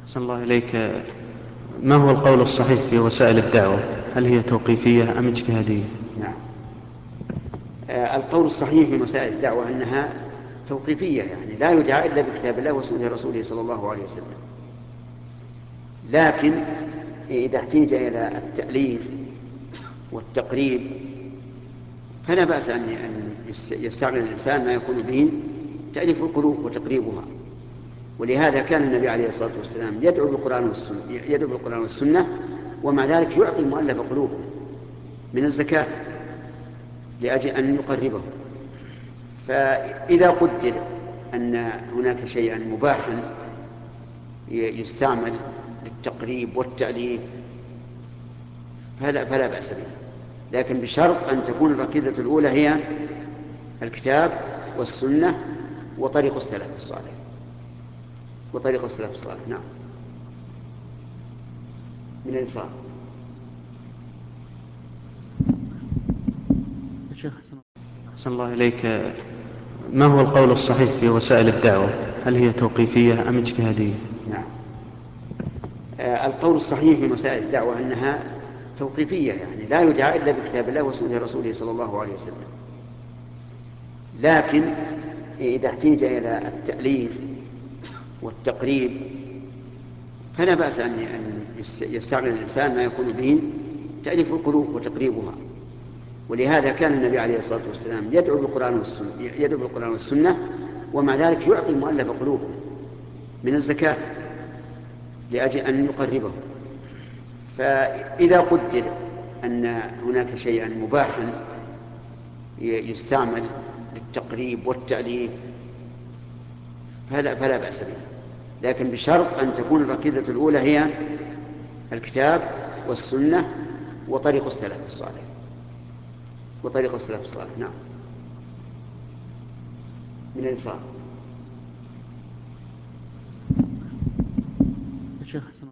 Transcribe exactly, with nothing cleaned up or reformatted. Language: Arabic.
أحسن الله إليك. ما هو القول الصحيح في وسائل الدعوة؟ هل هي توقيفية أم اجتهادية؟ نعم. آه القول الصحيح في وسائل الدعوة أنها توقيفية، يعني لا يدعى إلا بكتاب الله وسنة رسوله صلى الله عليه وسلم. لكن إذا احتيج إلى التأليف والتقريب فلا بأس أن يستعمل الإنسان ما يكون به تأليف القلوب وتقريبها. ولهذا كان النبي عليه الصلاة والسلام يدعو بالقرآن والسنة يدعو بالقرآن والسنة ومع ذلك يعطي المؤلف قلوبهم من الزكاة لأجل أن يقربهم. فإذا قدر أن هناك شيئا مباحا يستعمل للتقريب والتأليف فلا, فلا بأس به، لكن بشرط أن تكون الركيزة الأولى هي الكتاب والسنة وطريق السلف الصالح وطريق السلف الصالح. نعم. من الإنصاف. شيخ أحسن الله إليك. ما هو القول الصحيح في وسائل الدعوة؟ هل هي توقيفية أم اجتهادية؟ نعم. آه القول الصحيح في وسائل الدعوة أنها توقيفية، يعني لا يدعى إلا بكتاب الله وسنة رسوله صلى الله عليه وسلم. لكن إذا احتيج إلى التأليف والتقريب فلا بأس أن يستعمل الإنسان ما يكون به تأليف القلوب وتقريبها. ولهذا كان النبي عليه الصلاة والسلام يدعو بالقرآن والسنة يدعو بالقرآن والسنة ومع ذلك يعطي المؤلف قلوبهم من الزكاة لأجل أن يقربهم. فإذا قدر أن هناك شيئا مباحا يستعمل للتقريب والتأليف فلا, فلا بأس به، لكن بشرط أن تكون الركيزة الأولى هي الكتاب والسنة وطريق السلف الصالح وطريق السلف الصالح. نعم. من الإنصاف. شيخ